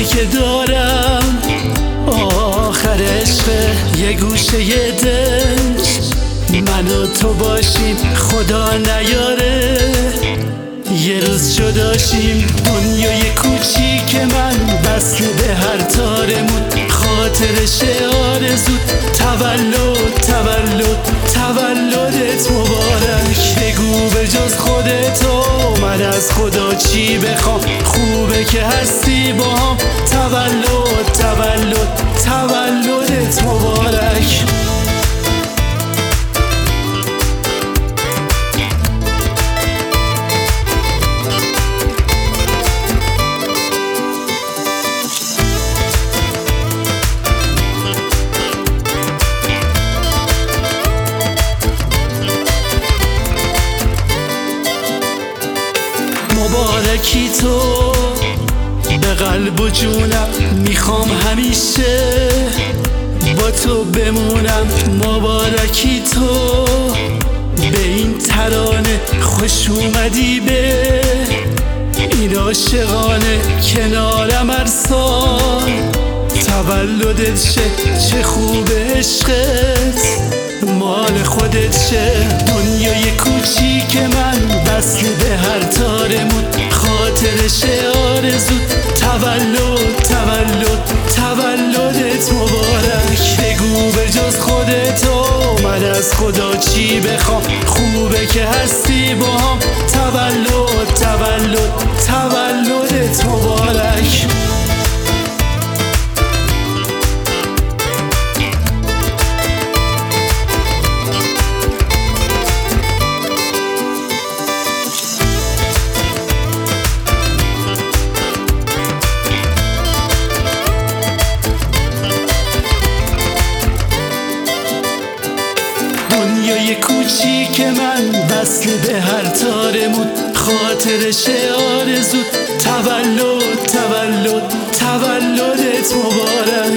حسی که دارم آخر عشق یه گوشه یه دل من و تو باشیم خدا نیاره یه روز جداشیم دنیای کوچیک من بسته به هر تارمون خاطرش آرزود تولد تولد تولدت مبارک بگو به جز خودتو من از خدا چی بخوام خوبه که هستی با هم تولد تولد تولدت مبارک مبارکی تو به قلب و جونم میخوام همیشه با تو بمونم مبارکی تو به این ترانه خوش اومدی به این عاشقانه کنارم هر سال تولدت چه خوبه عشقت مال خودت چه دنیای کوچیک من بسته به هر تارمون خاطرش آرزود تولد تولد تولدت مبارک بگو به جز خودتو من از خدا چی بخوام خوبه که هستی با هم تولد تولد تولدت مبارک دنیای کوچیک من وصل به هر تارمون خاطرش آرزود تولد تولد تولدت مبارک